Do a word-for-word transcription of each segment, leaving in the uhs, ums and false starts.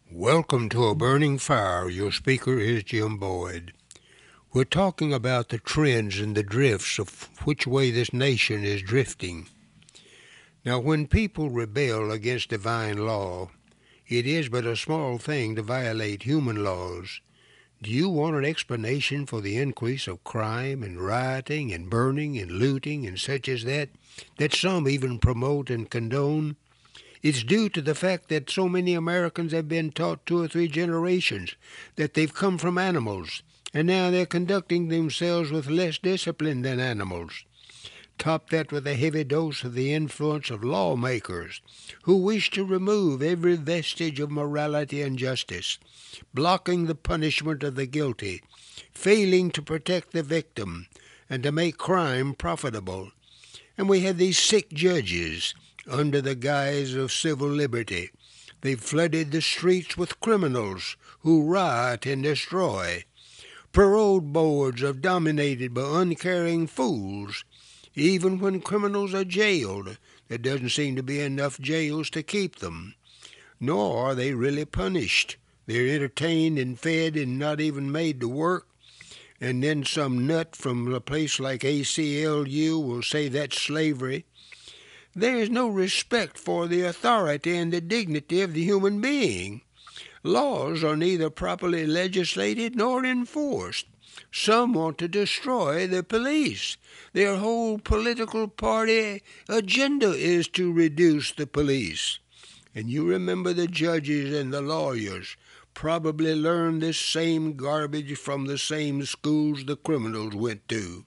Welcome to A Burning Fire. Your speaker is Jim Boyd. We're talking about the trends and the drifts of which way this nation is drifting. Now, when people rebel against divine law, it is but a small thing to violate human laws. Do you want an explanation for the increase of crime and rioting and burning and looting and such as that, that some even promote and condone? It's due to the fact that so many Americans have been taught two or three generations that they've come from animals, and now they're conducting themselves with less discipline than animals. Top that with a heavy dose of the influence of lawmakers who wish to remove every vestige of morality and justice, blocking the punishment of the guilty, failing to protect the victim, and to make crime profitable. And we have these sick judges under the guise of civil liberty. They've flooded the streets with criminals who riot and destroy. Parole boards are dominated by uncaring fools. Even when criminals are jailed, there doesn't seem to be enough jails to keep them. Nor are they really punished. They're entertained and fed and not even made to work. And then some nut from a place like A C L U will say that's slavery. There is no respect for the authority and the dignity of the human being. Laws are neither properly legislated nor enforced. Some want to destroy the police. Their whole political party agenda is to reduce the police. And you remember the judges and the lawyers probably learned this same garbage from the same schools the criminals went to.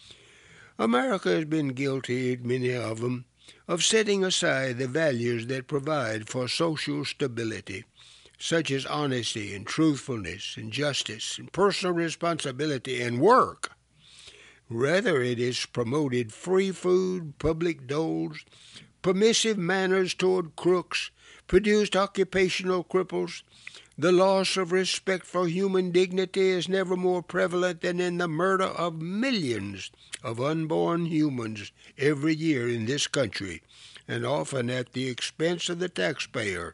America has been guilty, many of them, of setting aside the values that provide for social stability, such as honesty and truthfulness and justice and personal responsibility and work. Rather, it has promoted free food, public doles, permissive manners toward crooks, produced occupational cripples. The loss of respect for human dignity is never more prevalent than in the murder of millions of unborn humans every year in this country, and often at the expense of the taxpayer.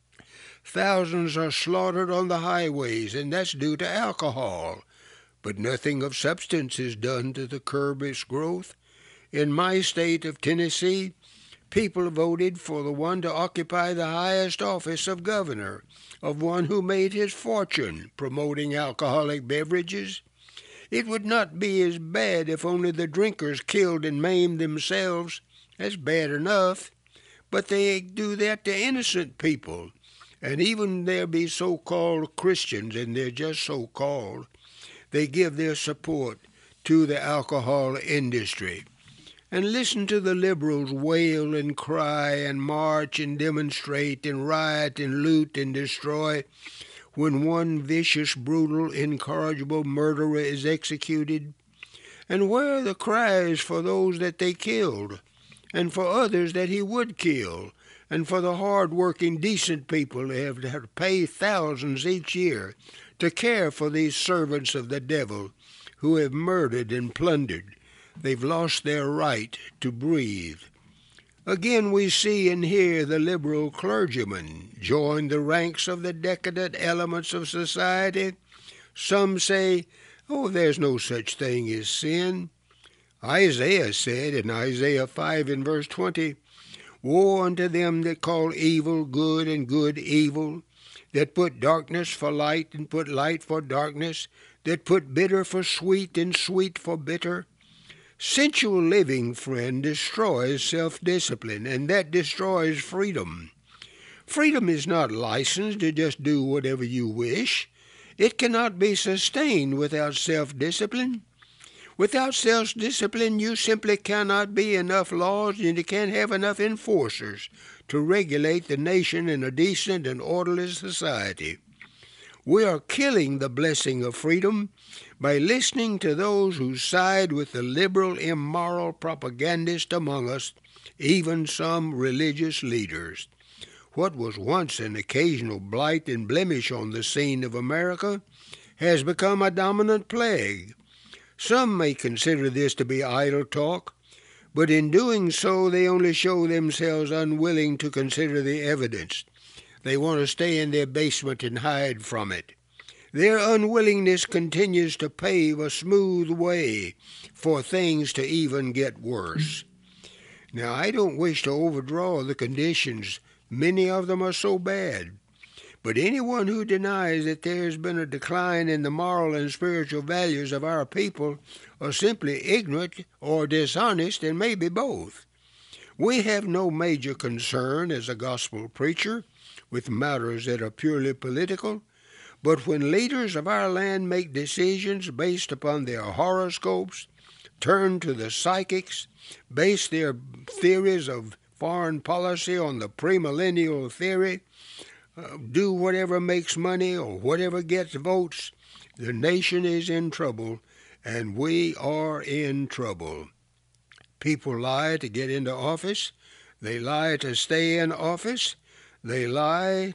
Thousands are slaughtered on the highways, and that's due to alcohol. But nothing of substance is done to curb its growth. In my state of Tennessee, people voted for the one to occupy the highest office of governor, of one who made his fortune promoting alcoholic beverages. It would not be as bad if only the drinkers killed and maimed themselves. That's bad enough. But they do that to innocent people. And even there be so-called Christians, and they're just so-called, they give their support to the alcohol industry. And listen to the liberals wail and cry and march and demonstrate and riot and loot and destroy when one vicious, brutal, incorrigible murderer is executed. And where are the cries for those that they killed, and for others that he would kill, and for the hard-working, decent people who have to pay thousands each year to care for these servants of the devil who have murdered and plundered? They've lost their right to breathe. Again we see and hear the liberal clergymen join the ranks of the decadent elements of society. Some say, oh, there's no such thing as sin. Isaiah said in Isaiah five and verse twenty, woe unto them that call evil good and good evil, that put darkness for light and put light for darkness, that put bitter for sweet and sweet for bitter. Sensual living, friend, destroys self-discipline, and that destroys freedom. Freedom is not licensed to just do whatever you wish. It cannot be sustained without self-discipline. Without self-discipline, you simply cannot be enough laws, and you can't have enough enforcers to regulate the nation in a decent and orderly society. We are killing the blessing of freedom by listening to those who side with the liberal, immoral propagandists among us, even some religious leaders. What was once an occasional blight and blemish on the scene of America has become a dominant plague. Some may consider this to be idle talk, but in doing so they only show themselves unwilling to consider the evidence. They want to stay in their basement and hide from it. Their unwillingness continues to pave a smooth way for things to even get worse. Now, I don't wish to overdraw the conditions. Many of them are so bad. But anyone who denies that there has been a decline in the moral and spiritual values of our people are simply ignorant or dishonest, and maybe both. We have no major concern as a gospel preacher with matters that are purely political. But when leaders of our land make decisions based upon their horoscopes, turn to the psychics, base their theories of foreign policy on the premillennial theory, uh, do whatever makes money or whatever gets votes, the nation is in trouble, and we are in trouble. People lie to get into office. They lie to stay in office. They lie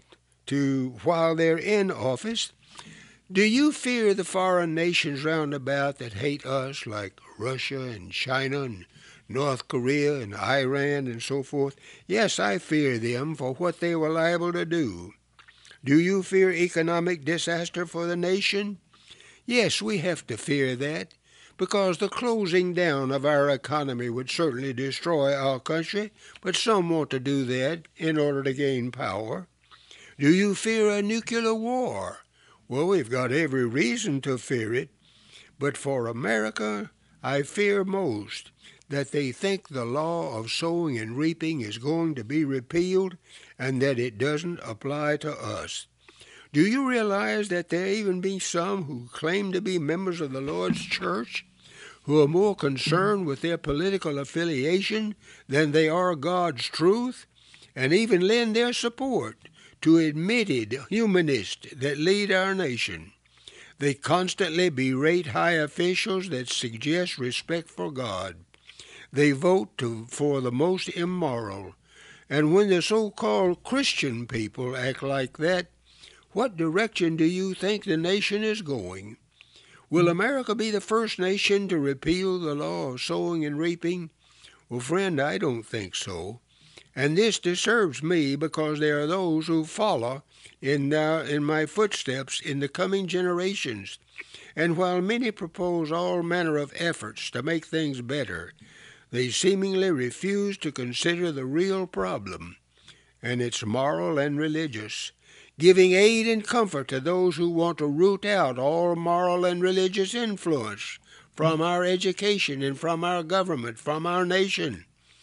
to while they're in office. Do you fear the foreign nations round about that hate us, like Russia and China and North Korea and Iran and so forth? Yes, I fear them for what they were liable to do. Do you fear economic disaster for the nation? Yes, we have to fear that, because the closing down of our economy would certainly destroy our country, but some want to do that in order to gain power. Do you fear a nuclear war? Well, we've got every reason to fear it, but for America, I fear most that they think the law of sowing and reaping is going to be repealed and that it doesn't apply to us. Do you realize that there even be some who claim to be members of the Lord's church who are more concerned with their political affiliation than they are God's truth, and even lend their support to admitted humanists that lead our nation? They constantly berate high officials that suggest respect for God. They vote to, for the most immoral. And when the so-called Christian people act like that, what direction do you think the nation is going? Will America be the first nation to repeal the law of sowing and reaping? Well, friend, I don't think so. And this disturbs me because there are those who follow in, uh, in my footsteps in the coming generations. And while many propose all manner of efforts to make things better, they seemingly refuse to consider the real problem, and it's moral and religious, giving aid and comfort to those who want to root out all moral and religious influence from our education and from our government, from our nation.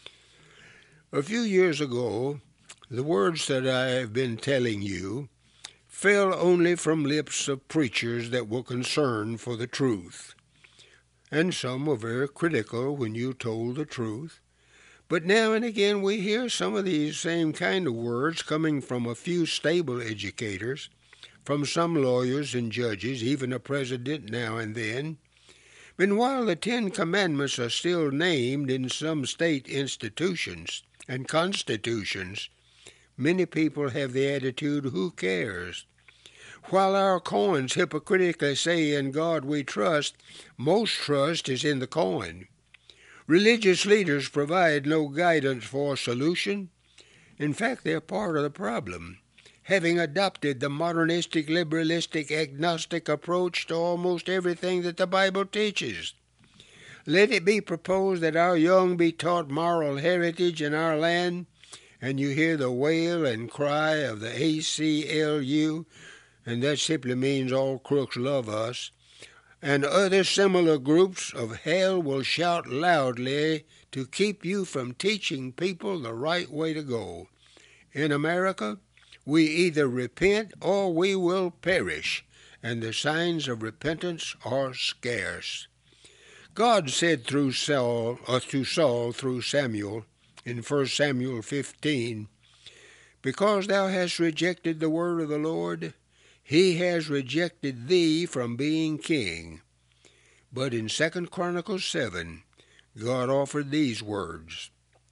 A few years ago, the words that I have been telling you fell only from lips of preachers that were concerned for the truth. And some were very critical when you told the truth. But now and again we hear some of these same kind of words coming from a few stable educators, from some lawyers and judges, even a president now and then. And while the Ten Commandments are still named in some state institutions and constitutions, many people have the attitude, who cares? While our coins hypocritically say, in God we trust, most trust is in the coin. Religious leaders provide no guidance for a solution. In fact, they're part of the problem, having adopted the modernistic, liberalistic, agnostic approach to almost everything that the Bible teaches. Let it be proposed that our young be taught moral heritage in our land, and you hear the wail and cry of the A C L U, and that simply means all crooks love us, and other similar groups of hell will shout loudly to keep you from teaching people the right way to go. In America, we either repent or we will perish, and the signs of repentance are scarce. God said through Saul, or to Saul through Samuel, in First Samuel fifteen, because thou hast rejected the word of the Lord, he has rejected thee from being king. But in Second Chronicles seven, God offered these words,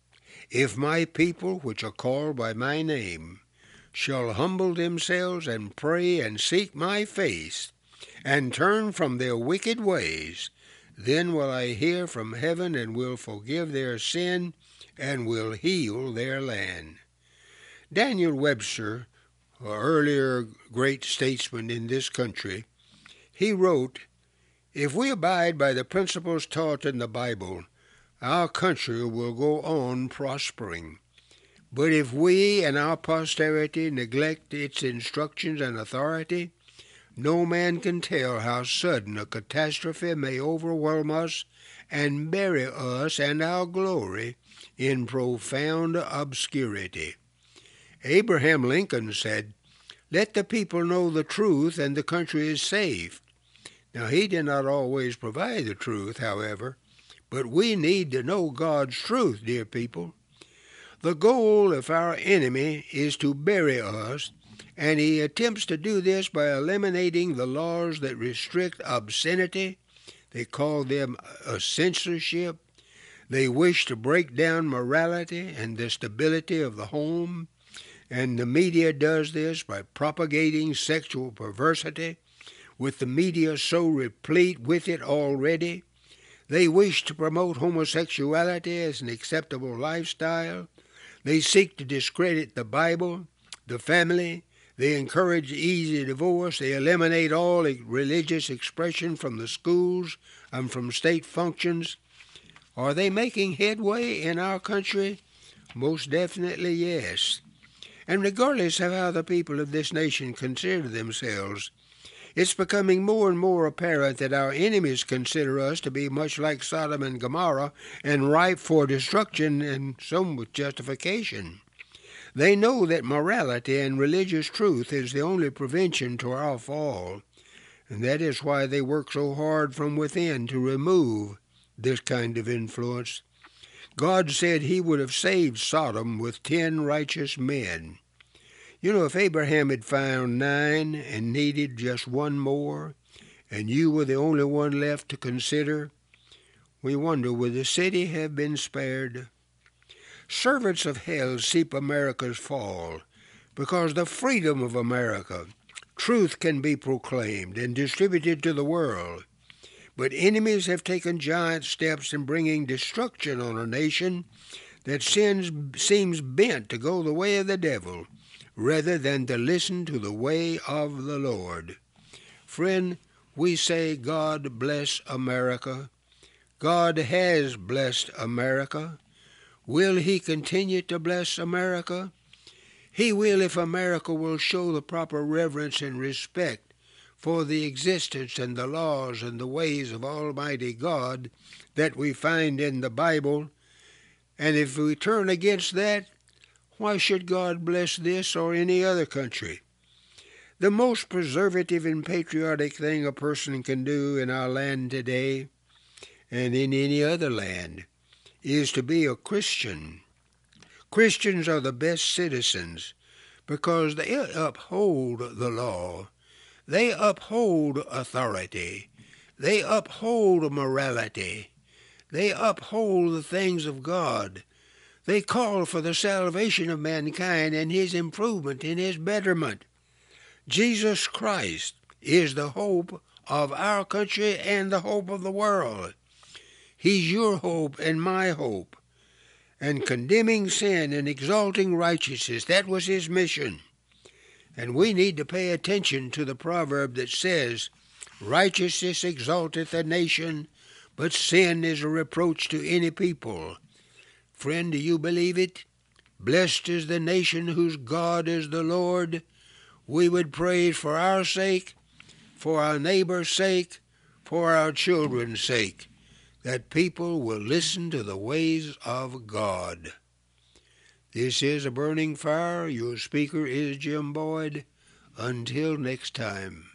If my people, which are called by my name, shall humble themselves and pray and seek my face, and turn from their wicked ways, then will I hear from heaven and will forgive their sin and will heal their land. Daniel Webster an earlier great statesman in this country, he wrote, "If we abide by the principles taught in the Bible, our country will go on prospering. But if we and our posterity neglect its instructions and authority, no man can tell how sudden a catastrophe may overwhelm us and bury us and our glory in profound obscurity." Abraham Lincoln said, "Let the people know the truth and the country is saved." Now, he did not always provide the truth, however, but we need to know God's truth, dear people. The goal of our enemy is to bury us, and he attempts to do this by eliminating the laws that restrict obscenity. They call them a censorship. They wish to break down morality and the stability of the home, and the media does this by propagating sexual perversity, with the media so replete with it already. They wish to promote homosexuality as an acceptable lifestyle. They seek to discredit the Bible, the family. They encourage easy divorce. They eliminate all religious expression from the schools and from state functions. Are they making headway in our country? Most definitely yes. And regardless of how the people of this nation consider themselves, it's becoming more and more apparent that our enemies consider us to be much like Sodom and Gomorrah and ripe for destruction, and some with justification. They know that morality and religious truth is the only prevention to our fall, and that is why they work so hard from within to remove this kind of influence. God said he would have saved Sodom with ten righteous men. You know, if Abraham had found nine and needed just one more, and you were the only one left to consider, we wonder, would the city have been spared? Servants of hell seek America's fall, because the freedom of America, truth can be proclaimed and distributed to the world. But enemies have taken giant steps in bringing destruction on a nation that sins, seems bent to go the way of the devil, rather than to listen to the way of the Lord. Friend, we say God bless America. God has blessed America. Will he continue to bless America? He will if America will show the proper reverence and respect for the existence and the laws and the ways of Almighty God that we find in the Bible. And if we turn against that, why should God bless this or any other country? The most preservative and patriotic thing a person can do in our land today, and in any other land, is to be a Christian. Christians are the best citizens because they uphold the law. They uphold authority. They uphold morality. They uphold the things of God. They call for the salvation of mankind and his improvement and his betterment. Jesus Christ is the hope of our country and the hope of the world. He's your hope and my hope. And condemning sin and exalting righteousness, that was his mission. And we need to pay attention to the proverb that says, "Righteousness exalteth a nation, but sin is a reproach to any people." Friend, do you believe it? Blessed is the nation whose God is the Lord. We would pray for our sake, for our neighbor's sake, for our children's sake, that people will listen to the ways of God. This is A Burning Fire. Your speaker is Jim Boyd. Until next time.